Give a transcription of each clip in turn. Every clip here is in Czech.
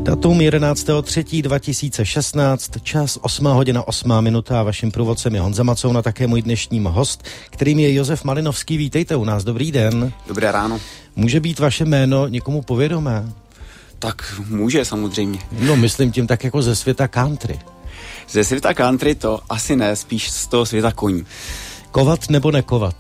Datum 11.3.2016, čas 8:08 a vaším průvodcem je Honza Macouna, také můj dnešním host, kterým je Josef Malinovský. Vítejte u nás, dobrý den. Dobré ráno. Může být vaše jméno někomu povědomé? Tak může, samozřejmě. No, myslím tím tak jako ze světa country. Ze světa country to asi ne, spíš z toho světa koní. Kovat nebo nekovat?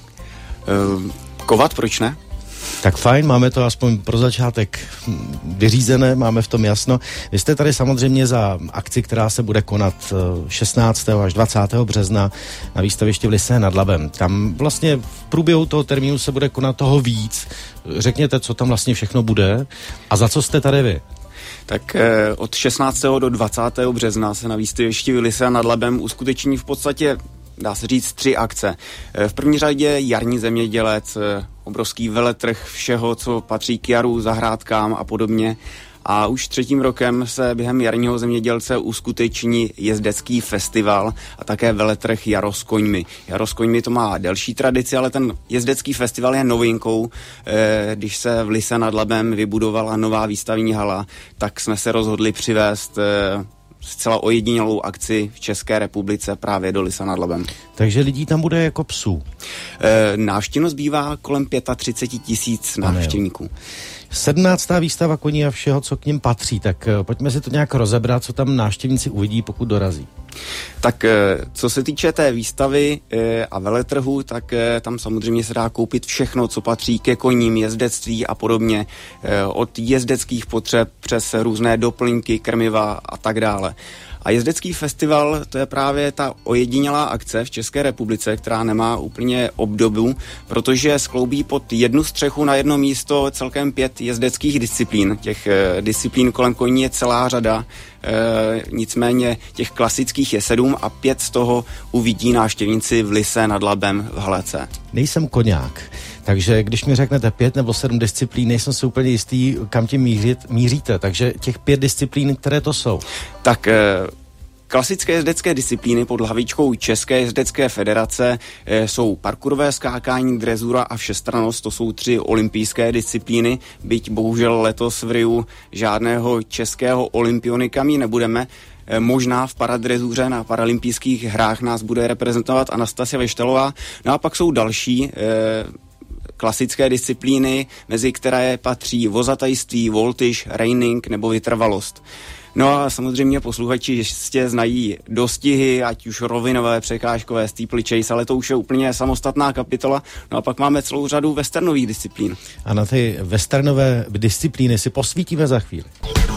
Kovat, proč ne? Tak fajn, máme to aspoň pro začátek vyřízené, máme v tom jasno. Vy jste tady samozřejmě za akci, která se bude konat 16. až 20. března na výstavišti v Lysé nad Labem. Tam vlastně v průběhu toho termínu se bude konat toho víc. Řekněte, co tam vlastně všechno bude a za co jste tady vy? Tak od 16. do 20. března se na výstavišti v Lysé nad Labem uskuteční v podstatě, dá se říct, 3 akce. V první řadě jarní zemědělec, obrovský veletrh všeho, co patří k jaru, zahrádkám a podobně. A už 3. rokem se během jarního zemědělce uskuteční jezdecký festival a také veletrh Jaro s koňmi. Jaro s koňmi to má delší tradici, ale ten jezdecký festival je novinkou. Když se v Lyse nad Labem vybudovala nová výstavní hala, tak jsme se rozhodli přivést zcela ojedinělou akci v České republice právě do Lyse nad Labem. Takže lidí tam bude jako psů? Návštěvnost bývá kolem 35 000 návštěvníků. 17. výstava koní a všeho, co k nim patří, tak pojďme si to nějak rozebrat, co tam návštěvníci uvidí, pokud dorazí. Tak co se týče té výstavy a veletrhu, tak tam samozřejmě se dá koupit všechno, co patří ke koním, jezdectví a podobně, od jezdeckých potřeb přes různé doplňky, krmiva a tak dále. A jezdecký festival, to je právě ta ojedinělá akce v České republice, která nemá úplně obdobu, protože skloubí pod jednu střechu na jedno místo celkem 5 jezdeckých disciplín. Těch disciplín kolem koní je celá řada, nicméně těch klasických je 7 a 5 z toho uvidí návštěvníci v Lyse nad Labem v hale C. Nejsem koňák, takže když mi řeknete 5 nebo 7 disciplín, nejsem si úplně jistý, kam tím míříte. Takže těch 5 disciplín, které to jsou? Tak klasické jezdecké disciplíny pod hlavičkou České jezdecké federace jsou parkourové skákání, drezura a všestrannost. To jsou 3 olympijské disciplíny, byť bohužel letos v Riu žádného českého olympionika mít nebudeme. Možná v paradrezuře na paralympijských hrách nás bude reprezentovat Anastasia Veštelová. No a pak jsou další klasické disciplíny, mezi které patří vozatajství, voltyž, reining nebo vytrvalost. No a samozřejmě posluchači jistě znají dostihy, ať už rovinové, překážkové, steeplechase, ale to už je úplně samostatná kapitola. No a pak máme celou řadu westernových disciplín. A na ty westernové disciplíny si posvítíme za chvíli.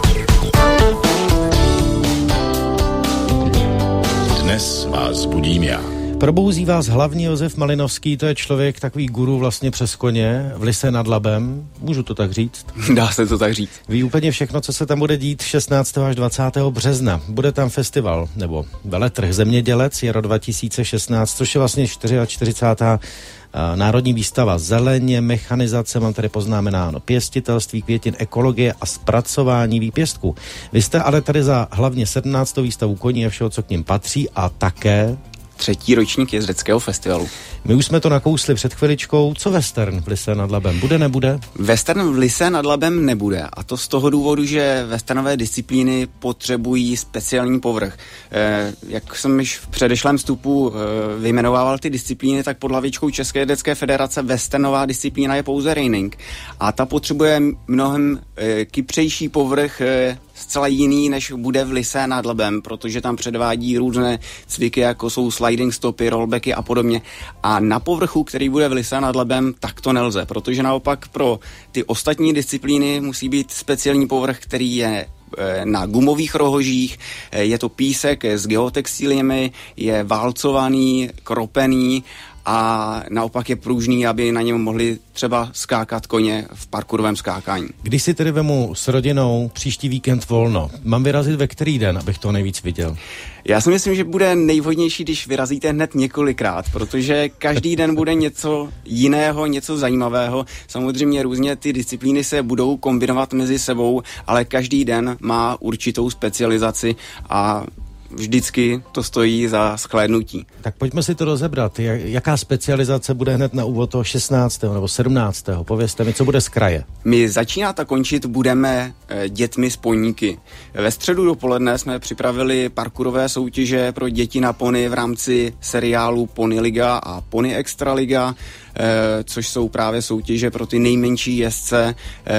Dnes vás budím já. Probouzí vás hlavně Josef Malinovský, to je člověk, takový guru vlastně přes koně v Lyse nad Labem, můžu to tak říct? Dá se to tak říct. Ví úplně všechno, co se tam bude dít 16. až 20. března. Bude tam festival, nebo veletrh Zemědělec, Jaro 2016, což je vlastně 44. národní výstava zeleně, mechanizace, mám tady poznamenáno pěstitelství, květin, ekologie a zpracování výpěstků. Vy jste ale tady za hlavně 17. výstavu koní a všeho, co k nim patří a také 3. ročník jezdeckého festivalu. My už jsme to nakousli před chviličkou. Co western v Lyse nad Labem? Bude, nebude? Western v Lyse nad Labem nebude. A to z toho důvodu, že westernové disciplíny potřebují speciální povrch. Jak jsem již v předešlém vstupu vyjmenovával ty disciplíny, tak pod hlavičkou České jezdecké federace westernová disciplína je pouze reining. A ta potřebuje mnohem kypřejší povrch, zcela jiný, než bude v Lyse nad Labem, protože tam předvádí různé cviky, jako jsou sliding stopy, rollbacky a podobně. A na povrchu, který bude v Lyse nad Labem, tak to nelze, protože naopak pro ty ostatní disciplíny musí být speciální povrch, který je na gumových rohožích, je to písek s geotextíliemi, je válcovaný, kropený a naopak je pružný, aby na něm mohli třeba skákat koně v parkourovém skákání. Když si tedy vemu s rodinou příští víkend volno, mám vyrazit ve který den, abych to nejvíc viděl? Já si myslím, že bude nejvhodnější, když vyrazíte hned několikrát, protože každý den bude něco jiného, něco zajímavého. Samozřejmě různě ty disciplíny se budou kombinovat mezi sebou, ale každý den má určitou specializaci a vždycky to stojí za shlédnutí. Tak pojďme si to rozebrat. Jaká specializace bude hned na úvod toho 16. nebo 17. Povězte mi, co bude z kraje. My začínat a končit budeme dětmi z Poníky. Ve středu dopoledne jsme připravili parkourové soutěže pro děti na pony v rámci seriálu Pony Liga a Pony Extraliga, což jsou právě soutěže pro ty nejmenší jezdce.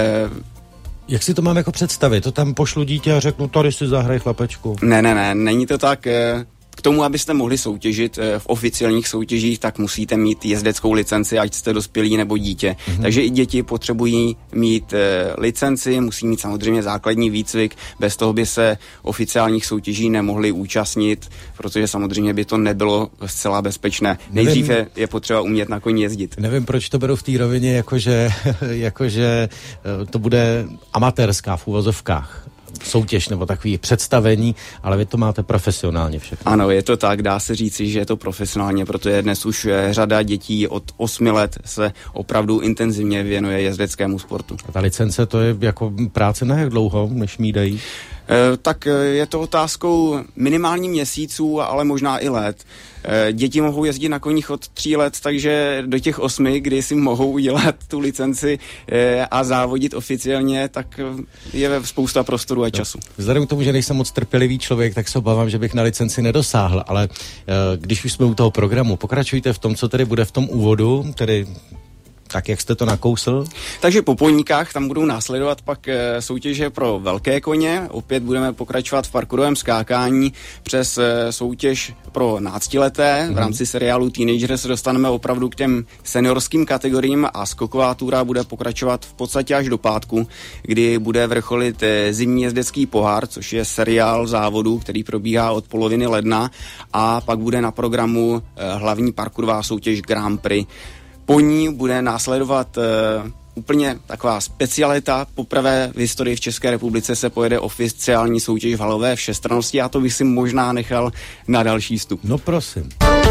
Jak si to mám jako představit? To tam pošlu dítě a řeknu, tady si zahraj chlapečku. Ne, není to tak. K tomu, abyste mohli soutěžit v oficiálních soutěžích, tak musíte mít jezdeckou licenci, ať jste dospělí nebo dítě. Takže i děti potřebují mít licenci, musí mít samozřejmě základní výcvik, bez toho by se oficiálních soutěží nemohli účastnit, protože samozřejmě by to nebylo zcela bezpečné. Nejdřív je potřeba umět na koni jezdit. Nevím, proč to beru v té rovině, jakože to bude amatérská v uvozovkách soutěž nebo takový představení, ale vy to máte profesionálně všechno. Ano, je to tak, dá se říci, že je to profesionálně, protože dnes už řada dětí od 8 let se opravdu intenzivně věnuje jezdeckému sportu. A ta licence, to je jako práce na jak dlouho, než mi dají? Tak je to otázkou minimálně měsíců, ale možná i let. Děti mohou jezdit na koních od 3 let, takže do těch 8, kdy si mohou udělat tu licenci a závodit oficiálně, tak je spousta prostoru a času. Vzhledem k tomu, že nejsem moc trpělivý člověk, tak se obávám, že bych na licenci nedosáhl, ale když už jsme u toho programu, pokračujte v tom, co tedy bude v tom úvodu, tedy tak, jak jste to nakousl? Takže po Poníkách tam budou následovat pak soutěže pro velké koně. Opět budeme pokračovat v parkourovém skákání přes soutěž pro náctileté. V rámci seriálu Teenager se dostaneme opravdu k těm seniorským kategoriím a skoková túra bude pokračovat v podstatě až do pátku, kdy bude vrcholit zimní jezdecký pohár, což je seriál závodu, který probíhá od poloviny ledna, a pak bude na programu hlavní parkourová soutěž Grand Prix. Po ní bude následovat úplně taková specialita. Poprvé v historii v České republice se pojede oficiální soutěž v halové všestrannosti a to bych si možná nechal na další vstup. No prosím.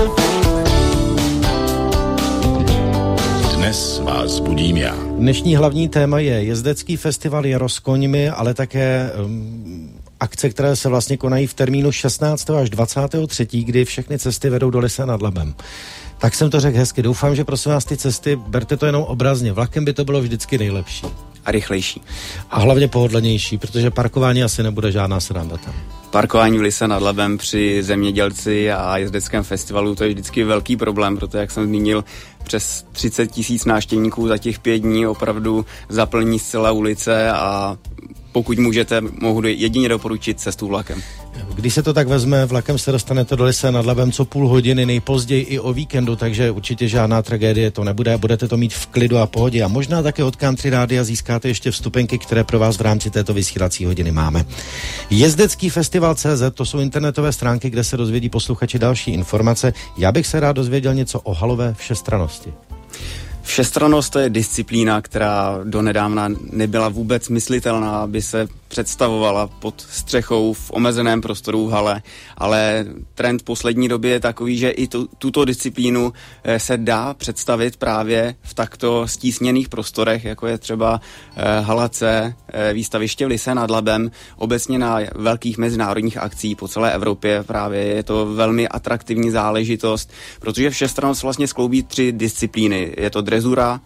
Dnes vás budím já. Dnešní hlavní téma je jezdecký festival Jaro s koňmi, ale také akce, které se vlastně konají v termínu 16. až 23., kdy všechny cesty vedou do Lysé nad Labem. Tak jsem to řekl hezky. Doufám, že prosím vás ty cesty, berte to jenom obrazně. Vlakem by to bylo vždycky nejlepší. A rychlejší. A hlavně pohodlnější, protože parkování asi nebude žádná sranda tam. Parkování v Lysé nad Labem při zemědělci a jezdeckém festivalu, to je vždycky velký problém, protože, jak jsem zmínil, přes 30 000 návštěvníků za těch 5 dní opravdu zaplní zcela ulice a pokud můžete, mohu jedině doporučit cestu vlakem. Když se to tak vezme, vlakem se dostanete do Lysé nad Labem co půl hodiny, nejpozději i o víkendu, takže určitě žádná tragédie to nebude, budete to mít v klidu a pohodě a možná také od Country Rádia získáte ještě vstupenky, které pro vás v rámci této vysílací hodiny máme. Jezdecký festival.cz, to jsou internetové stránky, kde se dozvědí posluchači další informace. Já bych se rád dozvěděl něco o halové všestrannosti. Všestrannost to je disciplína, která donedávna nebyla vůbec myslitelná, aby se představovala pod střechou v omezeném prostoru v hale, ale trend poslední doby je takový, že i tuto disciplínu se dá představit právě v takto stísněných prostorech, jako je třeba hala C, výstaviště v Lysé nad Labem, obecně na velkých mezinárodních akcí po celé Evropě. Právě je to velmi atraktivní záležitost, protože všestrannost vlastně skloubí 3 disciplíny. Je to drezura,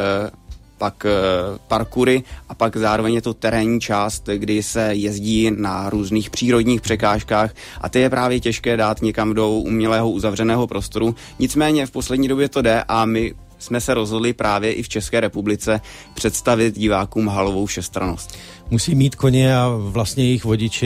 pak parkoury a pak zároveň je to terénní část, kdy se jezdí na různých přírodních překážkách a ty je právě těžké dát někam do umělého uzavřeného prostoru. Nicméně v poslední době to jde a my jsme se rozhodli právě i v České republice představit divákům halovou všestrannost. Musí mít koně a vlastně jejich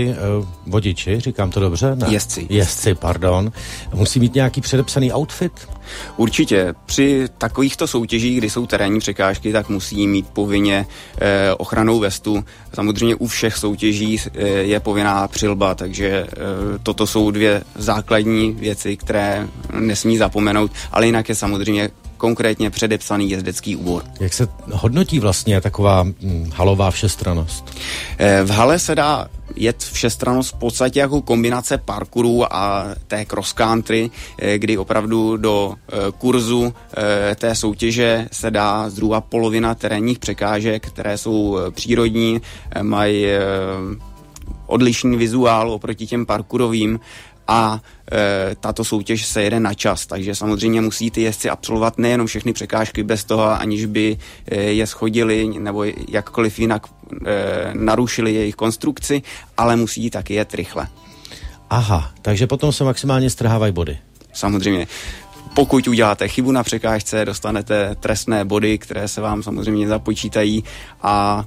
vodiči, říkám to dobře? Ne. Jezdci, pardon. Musí mít nějaký předepsaný outfit? Určitě. Při takovýchto soutěžích, kdy jsou terénní překážky, tak musí mít povinně ochrannou vestu. Samozřejmě u všech soutěží je povinná přilba, takže toto jsou 2 základní věci, které nesmí zapomenout, ale jinak je samozřejmě konkrétně předepsaný jezdecký úbor. Jak se hodnotí vlastně taková halová všestrannost? V hale se dá jet všestrannost v podstatě jako kombinace parkouru a té cross country, kdy opravdu do kurzu té soutěže se dá zhruba polovina terénních překážek, které jsou přírodní, mají odlišný vizuál oproti těm parkourovým a tato soutěž se jede na čas, takže samozřejmě musí ty jezdci absolvovat nejenom všechny překážky bez toho, aniž by je schodili nebo jakkoliv jinak narušili jejich konstrukci, ale musí taky jet rychle. Aha, takže potom se maximálně strhávají body. Samozřejmě. Pokud uděláte chybu na překážce, dostanete trestné body, které se vám samozřejmě započítají a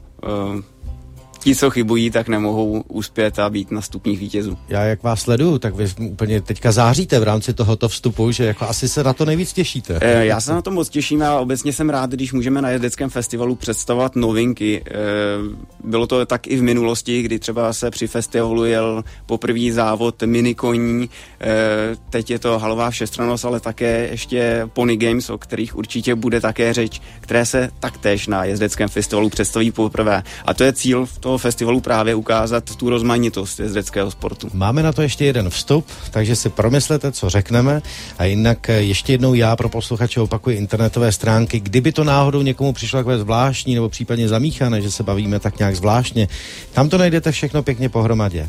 ti, co chybují, tak nemohou uspět a být na stupních vítězů. Já jak vás sleduju, tak vy úplně teďka záříte v rámci tohoto vstupu, že jako asi se na to nejvíc těšíte. Já se na to moc těším a obecně jsem rád, když můžeme na jezdeckém festivalu představovat novinky. Bylo to tak i v minulosti, kdy třeba se při festivalu jel poprvý závod minikoní, teď je to halová všestrannost, ale také ještě Pony Games, o kterých určitě bude také řeč, které se taktéž na jezdeckém festivalu představí poprvé. A to je cíl toho festivalu právě ukázat tu rozmanitost jezdeckého sportu. Máme na to ještě jeden vstup, takže si promyslete, co řekneme, a jinak ještě jednou já pro posluchače opakuji internetové stránky, kdyby to náhodou někomu přišlo takové zvláštní nebo případně zamíchané, že se bavíme tak nějak zvláštně, tam to najdete všechno pěkně pohromadě.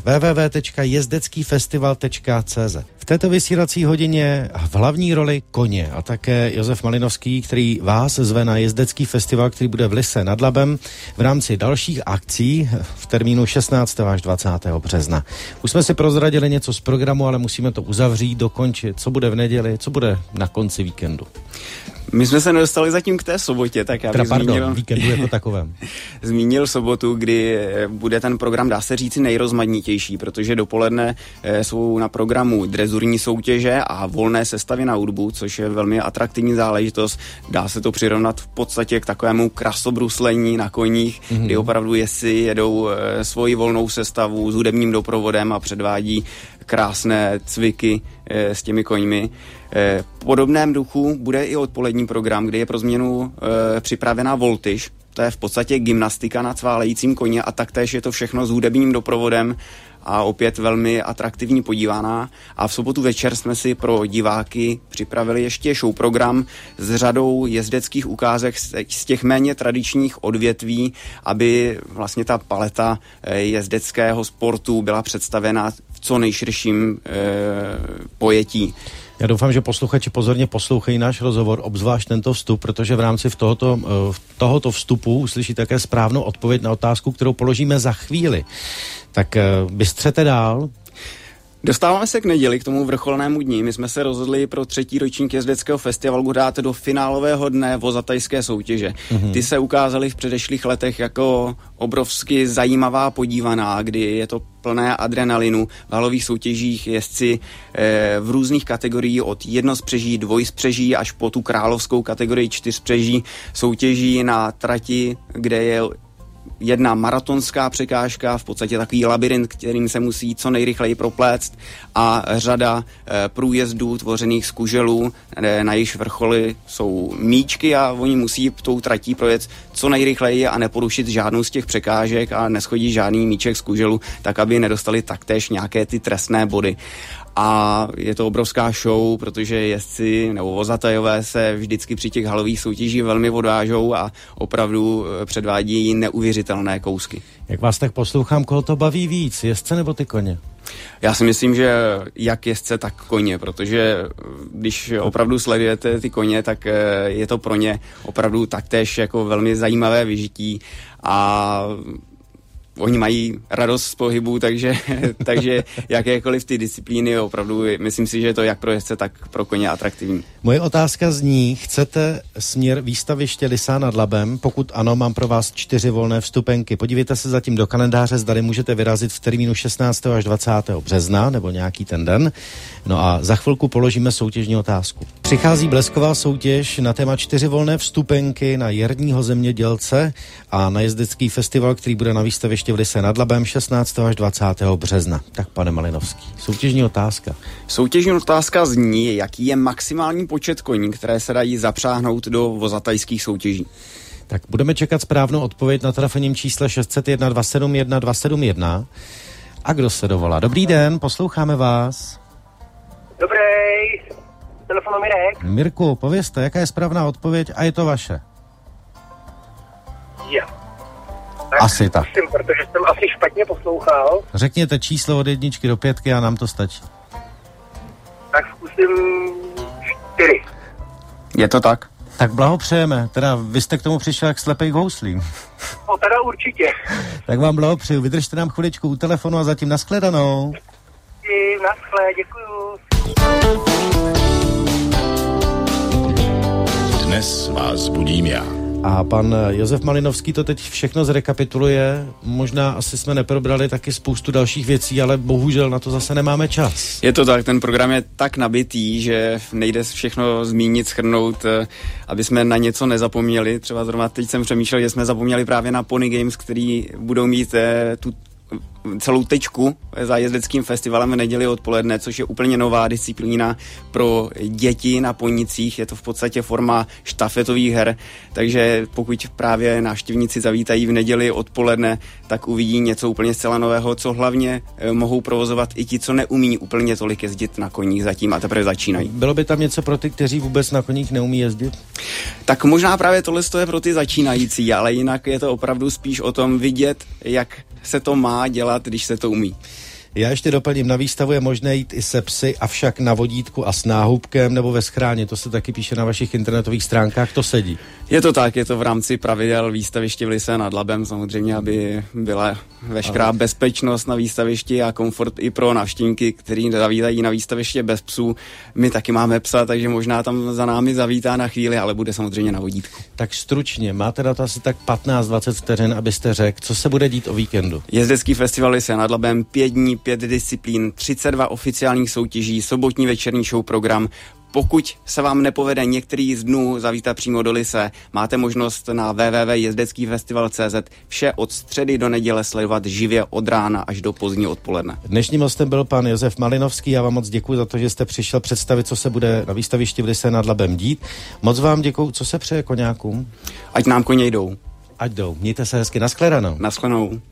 www.jezdeckýfestival.cz. V této vysílací hodině v hlavní roli koně a také Josef Malinovský, který vás zve na jezdecký festival, který bude v Lysé nad Labem v rámci dalších akcí v termínu 16. až 20. března. Už jsme si prozradili něco z programu, ale musíme to uzavřít, dokončit, co bude v neděli, co bude na konci víkendu. My jsme se nedostali zatím k té sobotě, tak já bych zmínil víkendu jako takovém. Zmínil sobotu, kdy bude ten program, dá se říci, nejrozmanitnější, protože dopoledne jsou na programu drezurní soutěže a volné sestavy na hudbu, což je velmi atraktivní záležitost. Dá se to přirovnat v podstatě k takovému krasobruslení na koních, kdy opravdu jezdci jedou svoji volnou sestavu s hudebním doprovodem a předvádí krásné cviky s těmi koňmi. V podobném duchu bude i odpolední program, kdy je pro změnu připravená voltyž. To je v podstatě gymnastika na cválejícím koně a taktéž je to všechno s hudebním doprovodem a opět velmi atraktivní podívaná. A v sobotu večer jsme si pro diváky připravili ještě show program s řadou jezdeckých ukázek z těch méně tradičních odvětví, aby vlastně ta paleta jezdeckého sportu byla představena v co nejširším pojetí. Já doufám, že posluchači pozorně poslouchají náš rozhovor, obzvlášť tento vstup, protože v rámci tohoto vstupu uslyší také správnou odpověď na otázku, kterou položíme za chvíli. Tak bystřete dál. Dostáváme se k neděli, k tomu vrcholnému dni. My jsme se rozhodli pro 3. ročník jezdeckého festivalu dát do finálového dne vozatajské soutěže. Ty se ukázaly v předešlých letech jako obrovsky zajímavá podívaná, kdy je to plné adrenalinu. V halových soutěžích jezdci v různých kategoriích od jednospřeží, dvojspřeží až po tu královskou kategorii 4spřeží soutěží na trati, kde je jedna maratonská překážka, v podstatě takový labirint, kterým se musí co nejrychleji propléct a řada průjezdů tvořených z kuželů, na jejichž vrcholy jsou míčky a oni musí tou tratí projet co nejrychleji a neporušit žádnou z těch překážek a neschodit žádný míček z kuželu, tak aby nedostali taktéž nějaké ty trestné body. A je to obrovská show, protože jezdci nebo vozatajové se vždycky při těch halových soutěžích velmi odvážou a opravdu předvádí neuvěřitelné kousky. Jak vás tak poslouchám, koho to baví víc, jezdce nebo ty koně? Já si myslím, že jak jezdce, tak koně, protože když opravdu sledujete ty koně, tak je to pro ně opravdu taktéž jako velmi zajímavé vyžití a oni mají radost z pohybu, takže jakékoliv ty disciplíny opravdu, myslím si, že je to jak pro jezdce, tak pro koně atraktivní. Moje otázka zní, chcete směr výstaviště Lysá nad Labem? Pokud ano, mám pro vás 4 volné vstupenky. Podívejte se zatím do kalendáře, zdali můžete vyrazit v termínu 16. až 20. března, nebo nějaký ten den. No a za chvilku položíme soutěžní otázku. Přichází blesková soutěž na téma 4 volné vstupenky na jarního zemědělce a na jezdecký festival, který bude na výstavišti v Lysé nad Labem 16. až 20. března. Tak, pane Malinovský, soutěžní otázka. Soutěžní otázka zní, jaký je maximální počet koní, které se dají zapřáhnout do vozatajských soutěží. Tak budeme čekat správnou odpověď na telefonním čísle 601 271 271. A kdo se dovolá? Dobrý den, posloucháme vás. Dobrý, telefonu Mirek. Mirku, povězte, jaká je správná odpověď a je to vaše. Jo. Tak, Asi tak. Zkusím, protože jsem asi špatně poslouchal. Řekněte číslo od 1 do 5 a nám to stačí. Tak zkusím 4. Je to tak? Tak blahopřejeme. Teda vy jste k tomu přišel jak slepej k houslím. No teda určitě. Tak vám blahopřeju. Vydržte nám chviličku u telefonu a zatím nashledanou. Naschle, děkuju. Dnes vás budím já. A pan Josef Malinovský to teď všechno zrekapituluje. Možná asi jsme neprobrali taky spoustu dalších věcí, ale bohužel na to zase nemáme čas. Je to tak, ten program je tak nabitý, že nejde všechno zmínit, shrnout, aby jsme na něco nezapomněli. Třeba zrovna teď jsem přemýšlel, že jsme zapomněli právě na Pony Games, který budou mít tu celou tečku za jezdeckým festivalem v neděli odpoledne, což je úplně nová disciplína pro děti na ponicích. Je to v podstatě forma štafetových her, takže pokud právě návštěvníci zavítají v neděli odpoledne, tak uvidí něco úplně zcela nového, co hlavně mohou provozovat i ti, co neumí úplně tolik jezdit na koních zatím a teprve začínají. Bylo by tam něco pro ty, kteří vůbec na koních neumí jezdit? Tak možná právě tohle je pro ty začínající, ale jinak je to opravdu spíš o tom vidět, jak se to má dělat, když se to umí. Já ještě doplním, na výstavu je možné jít i se psy, avšak na vodítku a s náhubkem nebo ve schráně. To se taky píše na vašich internetových stránkách, to sedí. Je to tak, je to v rámci pravidel výstaviště v Lysé nad Labem, samozřejmě, aby byla veškerá bezpečnost na výstavišti a komfort i pro návštěvníky, kteří zavítají na výstaviště bez psů. My taky máme psa, takže možná tam za námi zavítá na chvíli, ale bude samozřejmě na vodítku. Tak stručně, máte na to asi tak 15-20 vteřin, abyste řekl, co se bude dít o víkendu. Jezdecký festival Lysé nad Labem, 5 dní, 5 disciplín, 32 oficiálních soutěží, sobotní večerní show program. Pokud se vám nepovede některý z dnů zavítat přímo do Lysé, máte možnost na www.jezdeckýfestival.cz vše od středy do neděle sledovat živě od rána až do pozdního odpoledne. Dnešním hostem byl pan Josef Malinovský. Já vám moc děkuji za to, že jste přišel představit, co se bude na výstavišti v Lysé nad Labem dít. Moc vám děkuji. Co se přeje koňákům? Ať nám koně jdou. Ať jdou. Mějte se hezky. Naschledanou. Naschledanou.